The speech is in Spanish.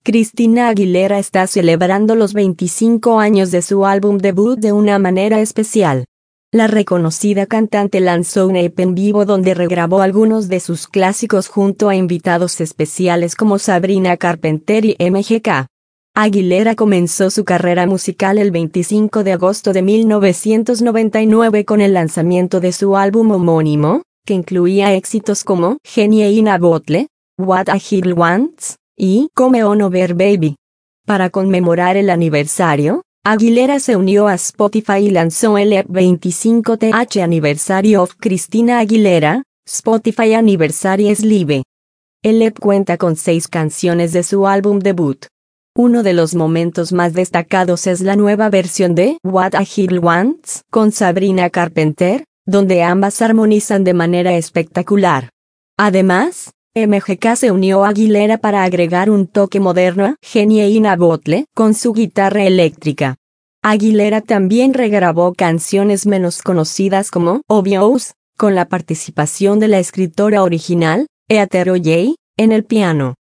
Christina Aguilera está celebrando los 25 años de su álbum debut de una manera especial. La reconocida cantante lanzó un EP en vivo donde regrabó algunos de sus clásicos junto a invitados especiales como Sabrina Carpenter y MGK. Aguilera comenzó su carrera musical el 25 de agosto de 1999 con el lanzamiento de su álbum homónimo, que incluía éxitos como Genie in a Bottle, What a Girl Wants y Come On Over Baby. Para conmemorar el aniversario, Aguilera se unió a Spotify y lanzó el EP 25th Anniversary of Christina Aguilera, Spotify Anniversaries Live. El EP cuenta con 6 canciones de su álbum debut. Uno de los momentos más destacados es la nueva versión de What a Girl Wants con Sabrina Carpenter, donde ambas armonizan de manera espectacular. Además, MGK se unió a Aguilera para agregar un toque moderno a Genie in a Bottle con su guitarra eléctrica. Aguilera también regrabó canciones menos conocidas como Obvious, con la participación de la escritora original, Heather J., en el piano.